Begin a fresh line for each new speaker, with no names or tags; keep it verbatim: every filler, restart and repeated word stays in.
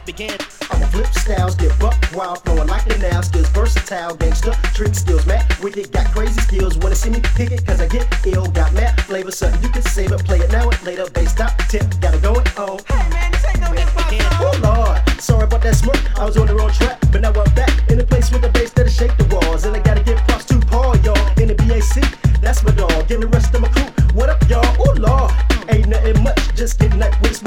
begin.
I'ma flip styles, get buck wild, flowing like the now skills, versatile gangster, trick skills, mad wicked, got crazy skills. Wanna see me kick it, cause I get ill, got mad flavor, something you can save it, play it now and later, bass stop, tip, gotta go it on.
Hey man, this ain't no hip hop song.
Oh Lord, sorry about that smirk, I was on the wrong track, but now I'm back in the place with the bass that'll shake the walls. And I gotta give props to Paul, y'all, in the B A C, that's my dog, and the rest of my crew, what up y'all, oh Lord, ain't nothing much, just getting like with